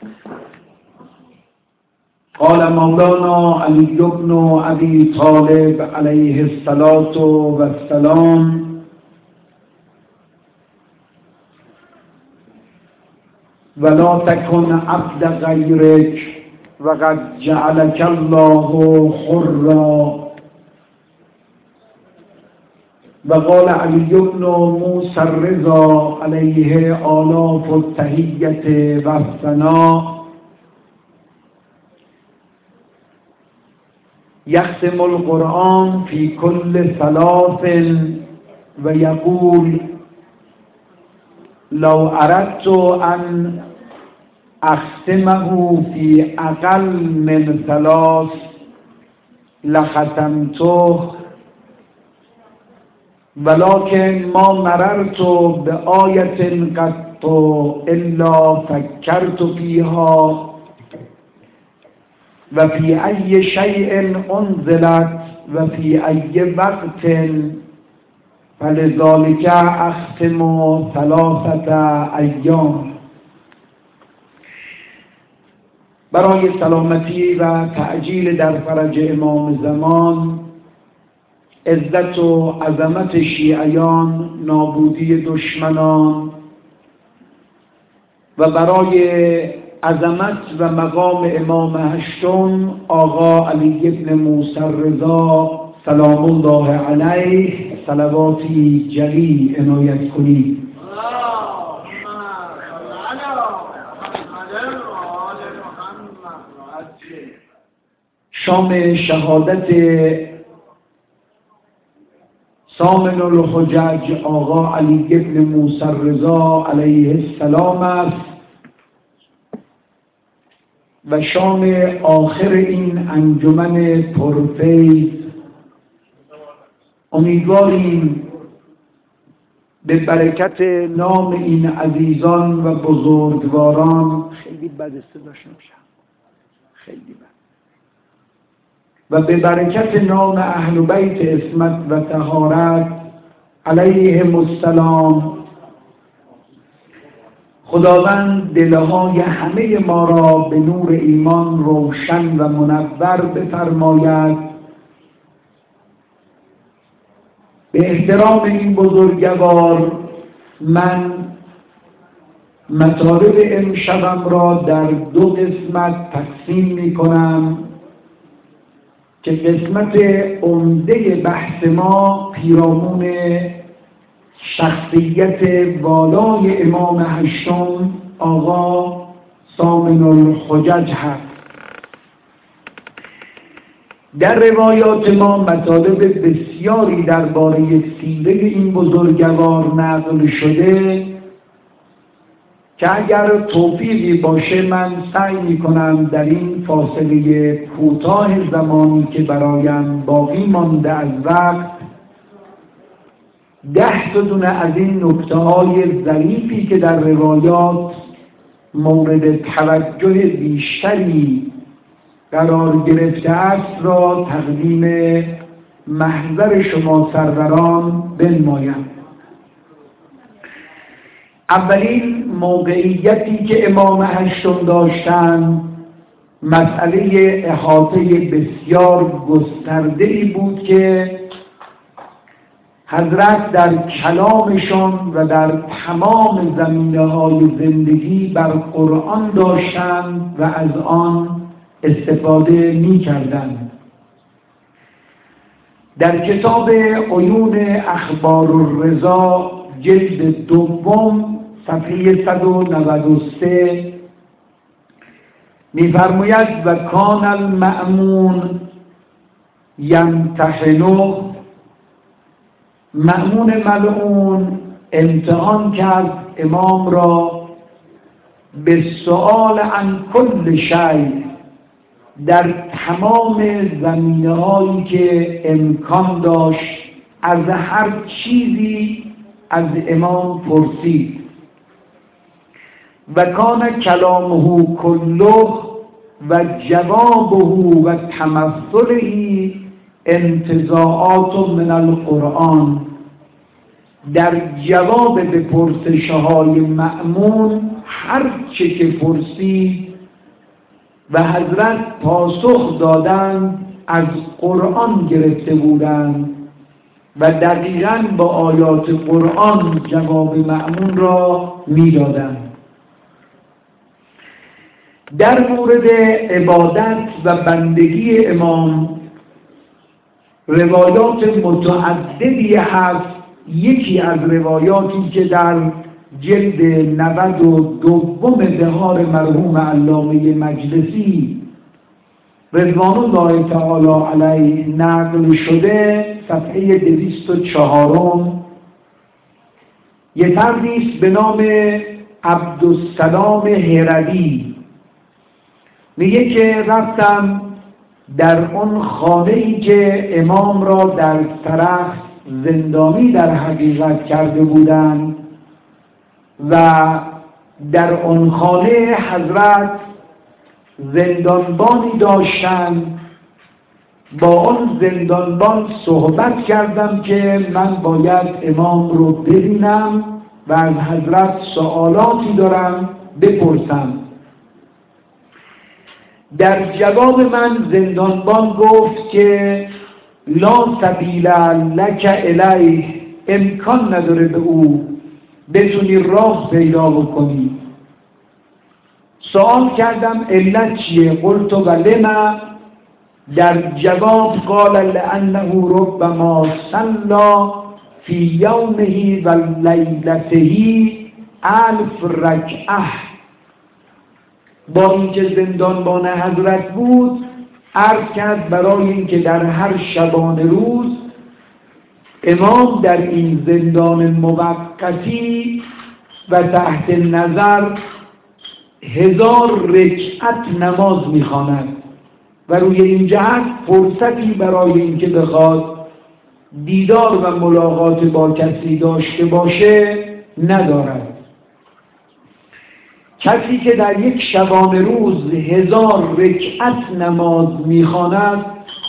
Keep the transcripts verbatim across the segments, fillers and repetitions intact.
قال مولانا علی بن ابی طالب علیه الصلاة والسلام: ولا تكن عبد غیرک وقد جعلك الله حرا. وقال علی بن موسی الرضا علیه آلاف التحیة والثناء: یختم القرآن فی کل ثلاث و یقول لو اردت ان اختمه فی اقل من ثلاث لختمته ولكن ما مررت بآية قط الا فكرت فيها و فی ای شیء انزلت و فی ای وقت فلذلك اختم ثلاثة ایام. برای سلامتی و تعجیل در فرج امام زمان، عزت و عظمت شیعیان، نابودی دشمنان و برای عظمت و مقام امام هشتم آقا علی بن موسی الرضا سلام الله علیه صلواتی جلی عنایت کنید. شام شهادت ثامن الحجج آقا علی بن موسی الرضا علیه السلام است و شام آخر این انجمن پرفیض. امیدواریم به برکت نام این عزیزان و بزرگواران، خیلی بد صداش نمیشه، خیلی بد، و به برکت نام اهل بیت عصمت و طهارت علیهم السلام، خداوند دلهای همه ما را به نور ایمان روشن و منور بفرماید. به احترام این بزرگوار من مطالب امشبم را در دو قسمت تقسیم می کنم که قسمت عمده بحث ما پیرامون شخصیت والای امام هشتم آقا ثامن الحجج هست. در روایات ما مطالب بسیاری درباره سیره این بزرگوار نقل شده که اگر توفیقی باشه من سعی می کنم در این فاصله کوتاه زمانی که برایم باقی مانده از وقت ده تا دونه از این نکته‌های ظریفی که در روایات مورد توجه بیشتری قرار گرفته است را تقدیم محضر شما سروران بنمایم. اولین موقعیتی که امام هشتم داشتند مسئله احاطه بسیار گسترده‌ای بود که حضرت در کلامشان و در تمام زمینه‌های زندگی بر قرآن داشتند و از آن استفاده می‌کردند. در کتاب عیون اخبار الرضا جلد دوم صفحه صد و نود و سه می‌فرماید و کان المأمون یمتحنه، مأمون ملعون امتحان کرد امام را به سؤال عن کل شیء، در تمام زمینه‌هایی که امکان داشت از هر چیزی از امام پرسید. و کان کلامه کله و جوابه و تمثله انتزاعات من القرآن، در جواب به پرسش‌های مأمون هر چه که پرسید و حضرت پاسخ دادند از قرآن گرفته بودند و دقیقاً با آیات قرآن جواب مأمون را می‌دادند. در مورد عبادت و بندگی امام روایات متعددی هست. یکی از روایاتی که در جلد نود و دوم بهار مرحوم علامه مجلسی رضوان الله تعالی علیه نقل شده، صفحه دویست و چهارم، یه فردی به نام عبدالسلام هروی میگه که رفتم در اون خانه‌ای که امام را در سرخس زندانی در حقیقت کرده بودند و در اون خانه حضرت زندانبانی داشتند. با اون زندانبان صحبت کردم که من باید امام رو ببینم و از حضرت سوالاتی دارم بپرسم. در جواب من زندانبان گفت که لا سبیل لک الیه، امکان نداره به او بتونی راه پیدا بکنی. سوال کردم علت چیه؟ قلت و لما؟ در جواب قال لانه ربما صلی فی یومه و لیلته الف رکعه. با اینکه زندانبان حضرت بود عرض کرد برای اینکه در هر شبانه روز امام در این زندان موقتی و تحت نظر هزار رکعت نماز میخواند و روی این جهت فرصتی برای اینکه بخواد دیدار و ملاقات با کسی داشته باشه ندارد. کسی که در یک شبانه روز هزار رکعت نماز میخواند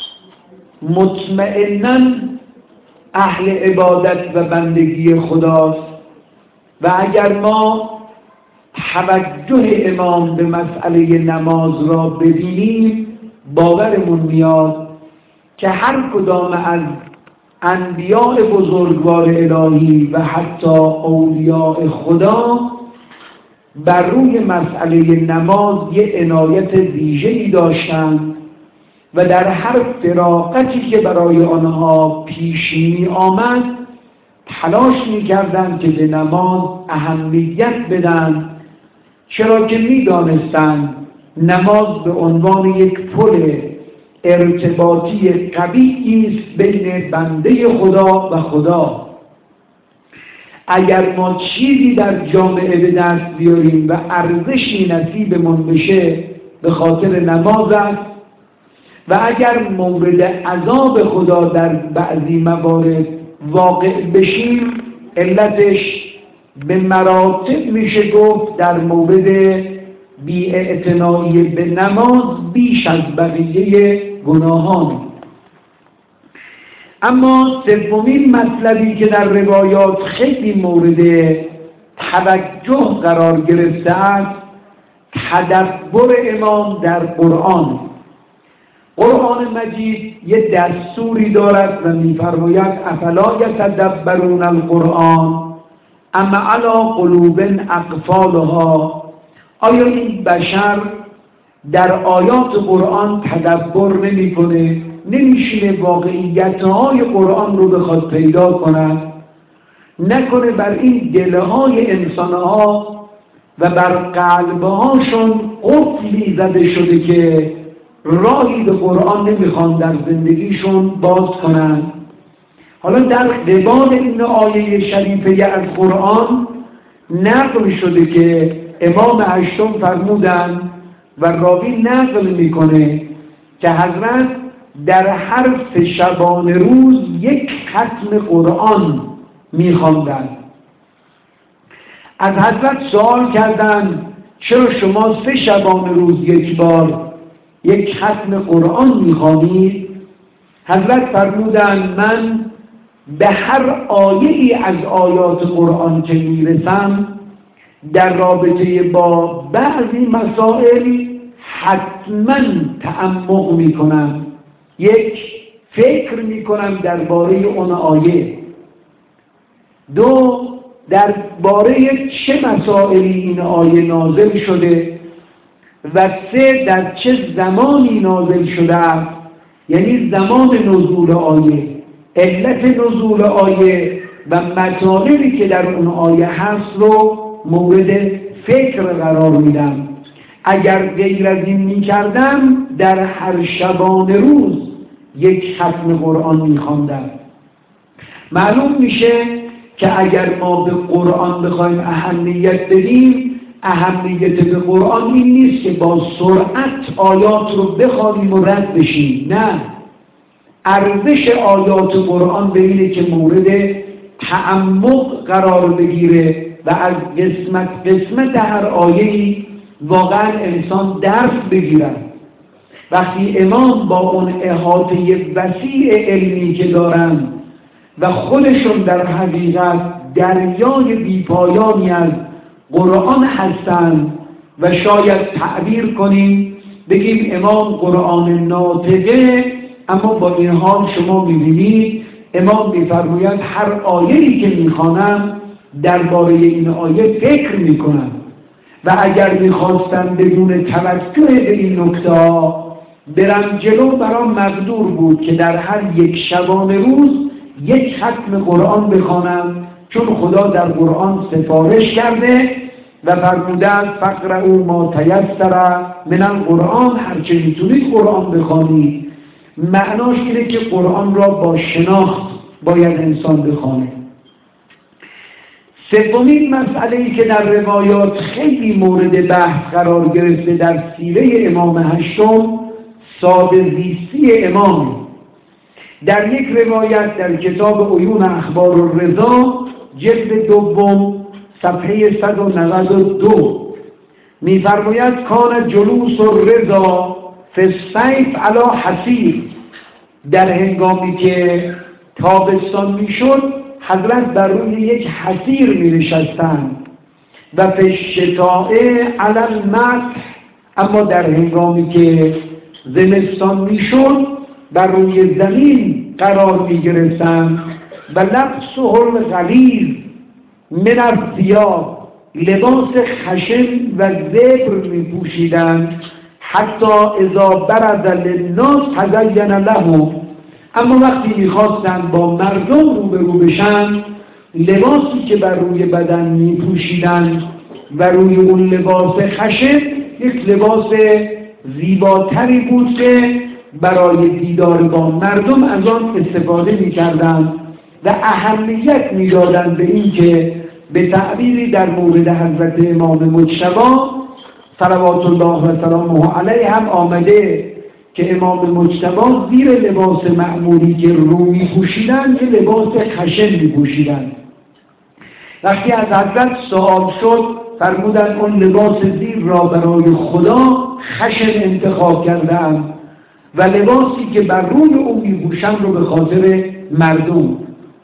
مطمئناً اهل عبادت و بندگی خداست. و اگر ما توجه امام به مسئله نماز را ببینیم باورمون میاد که هر کدام از انبیاء بزرگوار الهی و حتی اولیاء خدا بر روی مسئله نماز یه عنایت ویژه‌ای داشتند و در هر فراغتی که برای آنها پیش می آمد تلاش می کردند که به نماز اهمیت بدن، چرا که می دانستند نماز به عنوان یک پل ارتباطی قوی است بین بنده خدا و خدا. اگر ما چیزی در جامعه به دست بیاریم و ارزشی نصیبمون بشه به خاطر نماز است و اگر مورد عذاب خدا در بعضی موارد واقع بشیم علتش به مراتب میشه گفت در مورد بی‌اعتنایی به نماز بیش از بقیه گناهان. اما سومین مطلبی که در روایات خیلی مورد توجه قرار گرفته است تدبر امام در قرآن. قرآن مجید یه دستوری دارد و می‌فرماید افلا یتدبرون القرآن ام علی قلوب اقفالها. آیا این بشر در آیات قرآن تدبر نمی‌کنه؟ نمی‌شینه واقعیت‌های قرآن رو بخواد پیدا کند؟ نکنه بر این دل‌های انسان‌ها و بر قلب‌هاشون قفلی زده شده که راهی به قرآن نمیخوان در زندگیشون باز کنند؟ حالا در قبال این آیه شریفه از قرآن نقل شده که امام هشتم فرمودند و راوی نقل میکنه که حضرت در هر سه شبانه روز یک ختم قرآن میخواندند. از حضرت سوال کردند چرا شما سه شبانه روز یک بار یک ختم قرآن میخوانید؟ حضرت فرمودند من به هر آیه ای از آیات قرآن که میرسم در رابطه با بعضی مسائل حتما تعمق میکنم، یک فکر میکنم درباره اون آیه، دو درباره چه مسائلی این آیه نازل شده و سه در چه زمانی نازل شده است، یعنی زمان نزول آیه، علت نزول آیه و مطالبی که در اون آیه هست رو مورد فکر قرار میدم. اگر غیر از این میکردم در هر شبانه روز یک ختم قرآن میخواندم. معلوم میشه که اگر ما به قرآن بخوایم اهمیت بدیم، اهمیت به قرآن این نیست که با سرعت آیات رو بخوانیم و رد بشیم، نه، ارزش آیات قرآن به اینه که مورد تعمق قرار بگیره و از قسمت قسمت هر آیه‌ای واقعا انسان درس بگیرد. وقتی امام با اون احاطه وسیع علمی که دارن و خودشون در حقیقت دریای بیپایانی از قرآن هستند و شاید تعبیر کنیم بگیم امام قرآن ناطقه، اما با این حال شما می‌بینید امام می‌فرماید هر آیه‌ای که می‌خوانم درباره این آیه فکر می‌کنم و اگر می‌خواستم بدون توجه به این نکته برم جلو، برام مقدور بود که در هر یک شبانه روز یک ختم قرآن بخوانم، چون خدا در قرآن سفارش کرده و فرموده است فقرؤوا ما تیسر من القرآن، هرچه میتونید قرآن بخوانید. معناش اینه که قرآن را با شناخت باید انسان بخوانه. سومین مسئله‌ای که در روایات خیلی مورد بحث قرار گرفته در سیره امام هشتم، ساده زیستی امام. در یک روایت در کتاب عیون اخبار الرضا جلد دوم صفحه صد و نود و دو می‌فرماید کان جلوس الرضا فی الصیف علی حصیر، در هنگامی که تابستان میشد حضرت بر روی یک حصیر می‌نشستند و فی الشتاء علی المسح، اما در هنگامی که زمستان میشد بر روی زمین قرار می‌گرفتند و لبسه الغلیظ من الثیاب، لباس خشن و زبر می‌پوشیدند حتی اذا برز للناس تزین له، اما وقتی می‌خواستند با مردم روبرو بشن لباسی که بر روی بدن می‌پوشیدند و روی اون لباس خشن یک لباس زیباتری بود که برای دیدار با مردم از آن استفاده می‌کردند و اهمیت می‌دادند به این که به تعبیری در مورد حضرت امام مجتبی صلوات الله و سلامه علیه هم آمده که امام مجتبی زیر لباس معمولی که رو می‌پوشیدند یه لباس خشن می‌پوشیدند. وقتی از حضرت سوال شد فرمودند اون لباس زیر را برای خدا خشن انتخاب کردند و لباسی که بر روی او می‌پوشند رو به خاطر مردم.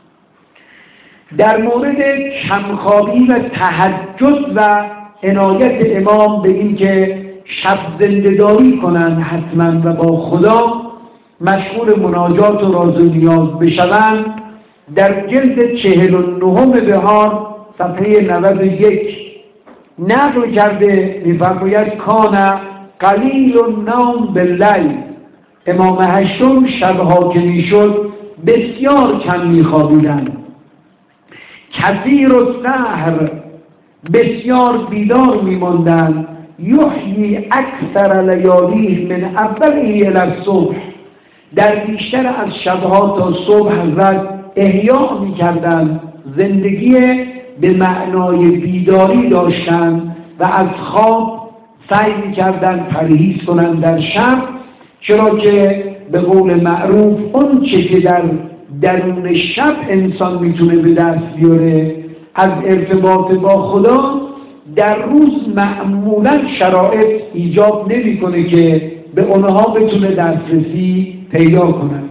در مورد کمخوابی و تهجد و عنایت امام به این که شب زنده‌داری کنند حتما و با خدا مشغول مناجات و راز و نیاز بشوند، در جلد چهل و نهم بهار صفحه نود و یک نقل کرده می‌فرماید کان قلیل النوم باللیل، امام هشتم شبها که میشد بسیار کم میخوابیدند، کثیر السحر بسیار بیدار میماندند، یحیی اکثر لیالیه من اوله الی الصبح، در بیشتر از شبها تا صبح حضرت احیا میکردند، زندگی به معنای بیداری داشتند و از خواب سعی میکردند پرهیز کنند در شب، چرا که به قول معروف اون چه که در درون شب انسان میتونه به دست بیاره از ارتباط با خدا در روز معمولا شرایط ایجاب نمیکنه که به اونها بتونه دسترسی پیدا کنن.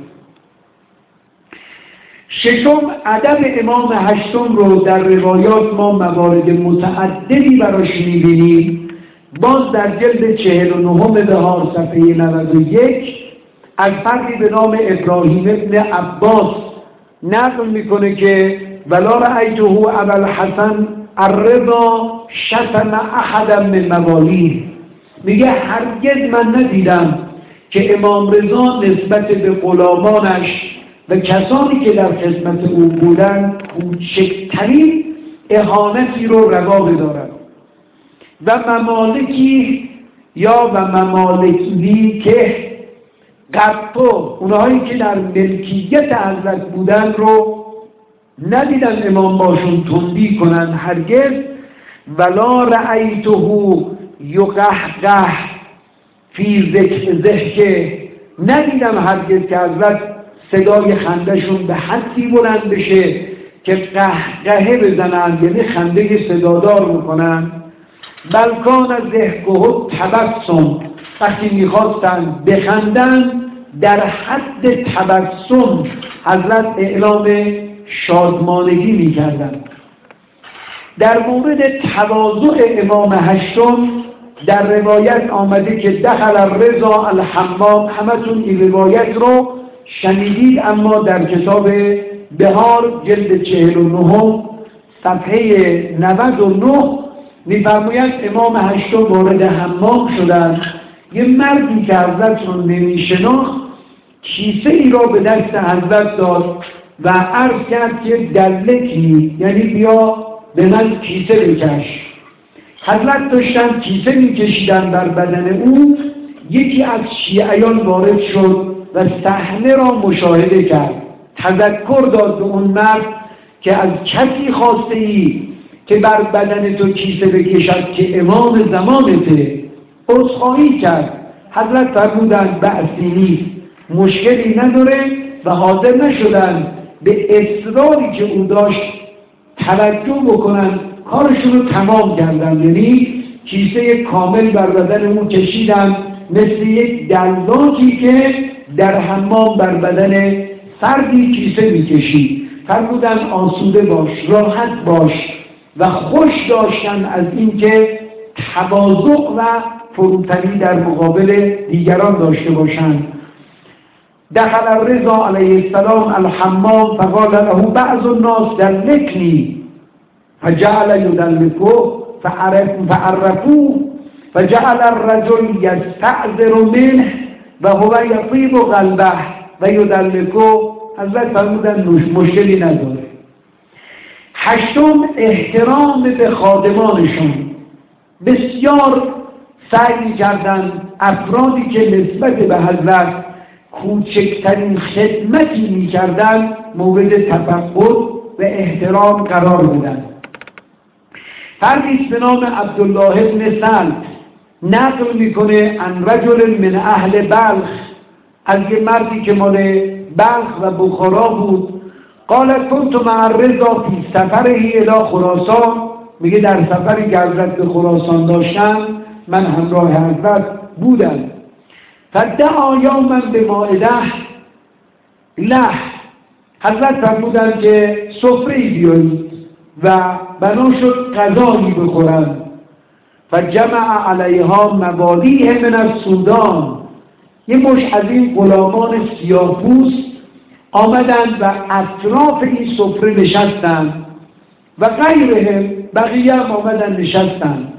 ششم، ادب امام هشتم رو در روایات ما موارد متعددی براش میبینیم باز در جلد چهل و نهم بهار صفحه نود و یک از فردی به نام ابراهیم ابن عباس نقل میکنه که ولا رأیته ابا الحسن الرضا شتم احدا من موالیه، میگه هرگز من ندیدم که امام رضا نسبت به غلامانش و کسانی که در خدمت او بودند کوچکترین اهانتی رو روا بدارد و ممالکی یا و ممالکی که قطو اونهایی که در ملکیت حضرت بودن رو ندیدن امام باشون تندی کنن هرگز. ولا رأیته یقهقه فی ذکر ذکر، ندیدم هرگز که حضرت صدای خندهشون به حدی بلند بشه که قهقهه بزنن، یعنی خنده صدادار میکنن. بلکان از ذهقه تبسم، وقتی میخواستن بخندن در حد تبسم حضرت اعلام شادمانگی میکردن. در مورد تواضع امام هشتم در روایت آمده که دخل الرضا الحمام، همتون این روایت رو شنیدید، اما در کتاب بهار جلد چهل و نه صفحه نود و نه می‌فرماید امام هشتم وارد حمام شدند. یه مردی که حضرت رو نمی‌شناخت کیسه ای را به دست حضرت داد و عرض کرد که دلکنی، یعنی بیا به من کیسه بکش. حضرت داشتن کیسه می‌کشیدن بر بدن او، یکی از شیعیان وارد شد و صحنه را مشاهده کرد. تذکر داد به اون مرد که از کسی خواسته ای که بر بدن تو کیسه بکشد که امام زمانته. عذرخواهی کرد. حضرت فرمودند بأسی نیست، مشکلی نداره و حاضر نشدن به اصراری که او داشت توجه بکنن، کارشون رو تمام کردن، یعنی کیسه کامل بر بدن او کشیدن، مثل یک دلاتی که در حمام بر بدن فردی کیسه میکشید. فرمودن آسوده باش، راحت باش و خوش داشتن از اینکه تواضع و فروتنی در مقابل دیگران داشته باشند. دخل الرضا علیه السلام الحمام فقال له بعض الناس دلکنی فجعل یدلکه فعرفوه فجعل الرجل یستعذر منه و هو یطیب قلبه و یدلکه. حضرت فرمودن مشکلی نداره. هشتم، احترام به خادمانشون. بسیار سعی کردن افرادی که نسبت به حضرت کوچکترین خدمتی میکردن مورد تفقد و احترام قرار بدن. فردی به نام عبدالله ابن سلط نقل میکنه ان رجل من اهل بلخ، از یه مردی که مال بلخ و بخارا بود. قال كنت مع الرضا فی سفره الی خراسان، میگه در سفری که حضرت به خراسان داشتن من همراه حضرت بودم. فدعا یوما به مائده له، حضرت فرمودن که سفره‌ای بیایید و بنا شد غذایی بخورن. فجمع علیها موالیه من السودان، یه مش از این غلامان سیاه‌پوست آمدند و اطراف این سفره نشستند و غیرهم بقیه هم آمدند نشستند.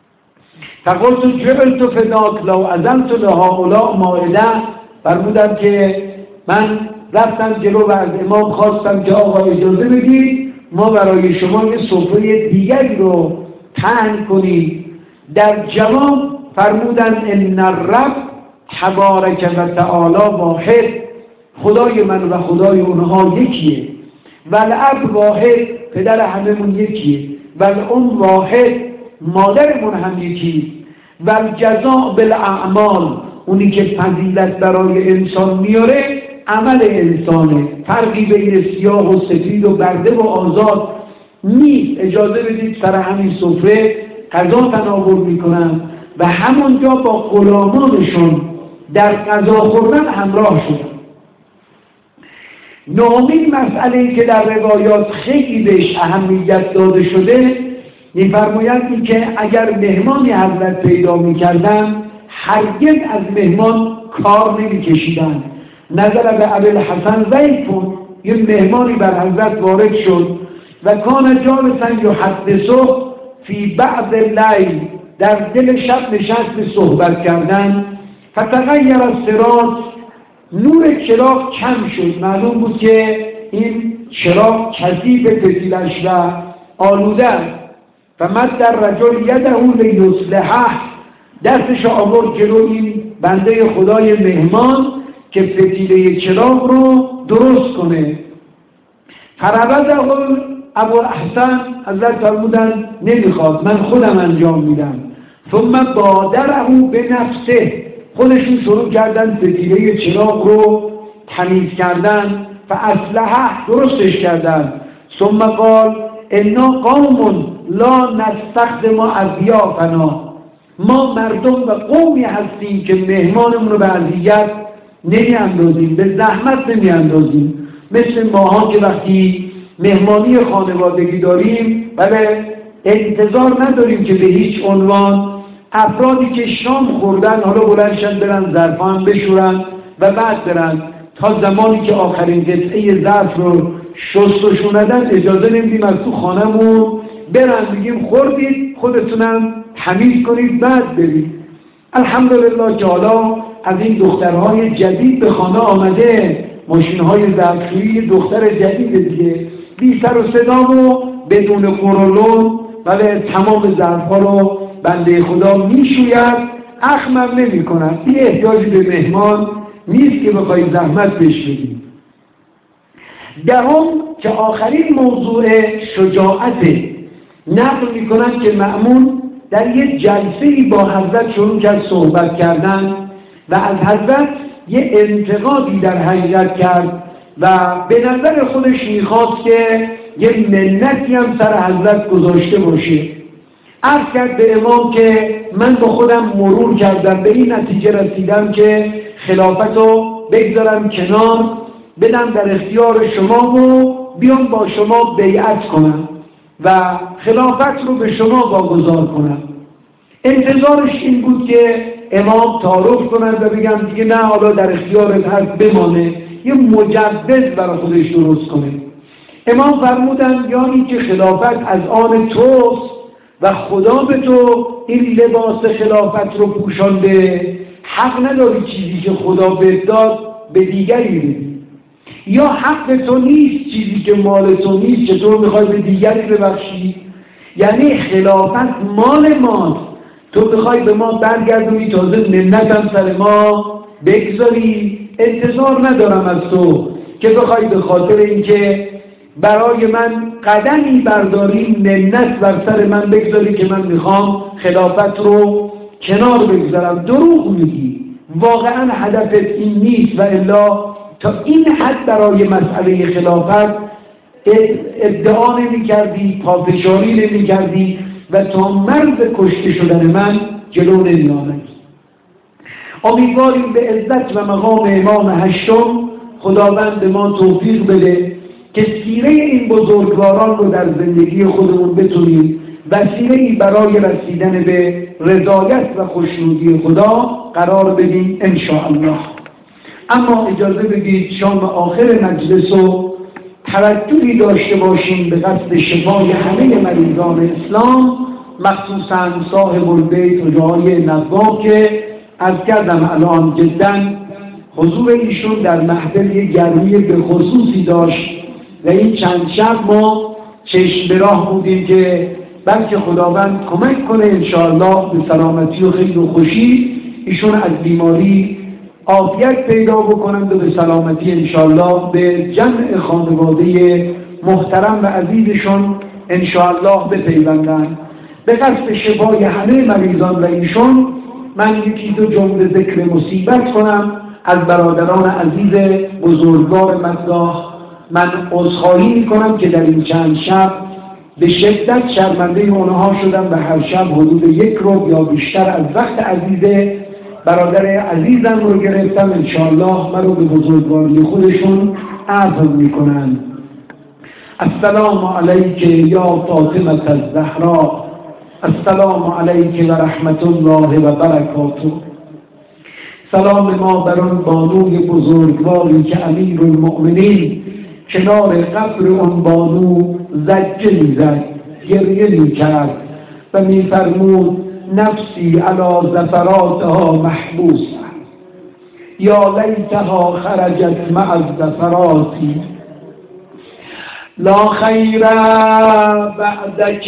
فقلت جبلت فداک لو اذنت لهؤلاء مائده، فرمودم که من رفتم جلو و از امام خواستم که آقا اجازه بدید ما برای شما یه سفره دیگری رو پهن کنید. در جواب فرمودن ان الرب تبارک و تعالی واحد، خدای من و خدای اونها یکیه. و الاب واحد، پدر هممون یکیه. و الام واحد، مادرمون هم یکیه. و الجزاء بالاعمال، اونی که فضیلت برای انسان میاره عمل انسانه، فرقی بین سیاه و سفید و برده و آزاد نیست. اجازه بدید سر همین سفره غذا تناول میکنن و همونجا با غلامانشون در غذا خوردن همراه شدن. نهمین مسئله که در روایات خیلی بهش اهمیت داده شده می‌فرمایند که اگر مهمانی حضرت پیدا می‌کردند هرگز از مهمان کار نمی‌کشیدند. نظر به ابوالحسن ضیفون، یه مهمانی بر حضرت وارد شد و کان جالسا یحدثه فی بعض اللیل، در دل شب نشست به صحبت کردن. فتغیر السراج، نور چراغ کم شد، معلوم بود که این چراغ کثیف فتیلش و آلوده است. فمد در رجل یده لیصلحه، دستش آورد جلو این بنده خدای مهمان که فتیله چراغ رو درست کنه. فربده ابوالحسن، حضرت فرمودن نمیخواد، من خودم انجام میدم. ثم بادره به نفسه، خودشون شروع کردن فتیله چراغ رو تمیز کردن، فاصلحه، درستش کردن. ثم قال انا قوم لا نستخدم اضیافنا، ما مردم و قومی هستیم که مهمانمون رو به اذیت نمی اندازیم، به زحمت نمی اندازیم. مثل ماها که وقتی مهمانی خانوادگی داریم بله انتظار نداریم که به هیچ عنوان افرادی که شام خوردن حالا بلندشن برن ظرفان بشورن و بعد برن، تا زمانی که آخرین قطعه ظرف رو شستشو ندن اجازه نمیدیم از تو خانمون برن، بگیم خوردید خودتونم تمیز کنید بعد برید. الحمدلله که حالا از این دخترهای جدید به خانه آمده، ماشین‌های ظرفشویی دختر جدید دیگه، بی سر و صدامو بدون قرولون ولی تمام ظرف‌ها رو بنده خدا میشوید، اخمم نمی کند. این احتیاجی به مهمان نیست که بخوای زحمت بهش بدیم. دهم که آخرین موضوع شجاعته، نقل می کند که مأمون در یک جلسه‌ای با حضرت شروع کرد صحبت کردن و از حضرت یه انتقادی در حقیقت کرد و به نظر خودش میخواست که یه منتی هم سر حضرت گذاشته باشه. عرض کرد به امام که من با خودم مرور کردم، به این نتیجه رسیدم که خلافت رو بگذارم کنار، بدم در اختیار شما و بیام با شما بیعت کنم و خلافت رو به شما واگذار کنم. انتظارش این بود که امام تعارف کنند و بگم دیگه نه حالا در اختیارت هست بمانه، یه مجوز برای خودش درست کنه. امام فرمودن یعنی که خلافت از آن توست و خدا به تو این لباس خلافت رو پوشانده، حق نداری چیزی که خدا بهت داد به دیگری بدی، یا حق به تو نیست چیزی که مال تو نیست که تو میخوای به دیگری ببخشی. یعنی خلافت مال ماست، تو بخوای به ما برگردونی تازه منتم سر ما بگذاری. انتظار ندارم از تو که بخوای به خاطر اینکه برای من قدمی برداری منت بر سر من بگذاری که من میخوام خلافت رو کنار بگذارم. دروغ میگی، واقعا هدفت این نیست و الا تا این حد برای مسئله خلافت ادعا نمی کردی، پافشاری نمی کردی و تا مرز کشته شدن من جلو نمی آمدی. امیدواریم به عزت و مقام امام هشتم خداوند به ما توفیق بده که سیره این بزرگواران رو در زندگی خودمون بتونیم وسیله‌ای برای رسیدن به رضایت و خوشنودی خدا قرار بدیم ان شاء الله. اما اجازه بدید شام آخر مجلس و توجهی داشته باشیم به قصد شفای همه مریضان اسلام، مخصوصا صاحب البیت و جای نواب که از کردم الان جدا حضور ایشون در محفل یک گرمی به خصوصی داشت و این چند شب ما چشم به راه بودیم که بلکه خداوند کمک کنه انشاءالله به سلامتی و خیر و خوشی ایشون از بیماری عافیت پیدا بکنند و به سلامتی انشاءالله به جمع خانواده محترم و عزیزشون انشاءالله بپیوندند. به قصد شفای همه مریضان و ایشون من یکی دو جمله ذکر مصیبت کنم از برادران عزیز بزرگوار مداح. من عذرخواهی میکنم که در این چند شب به شدت شرمنده اونها شدم و هر شب حدود یک رو یا بیشتر از وقت عزیز برادر عزیزم رو گرفتم. انشاءالله من رو به بزرگواری خودشون عفو میکنن. السلام علیک یا فاطمه الزهرا السلام علیک و رحمت الله و برکاته. سلام ما بر آن بانوی بزرگواری که امیرالمؤمنین کنار قبر آن بانو زجه می‌زد، گریه می‌کرد و می‌فرمود نفسی علی زفراتها محبوسه یا لیتها خرجت مع الزفرات لا خیر بعدک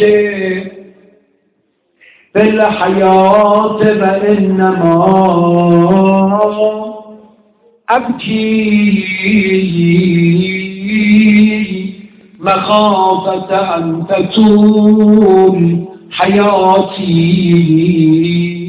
فی الحیات و انما ابکی مخافة ان تطول حیاتی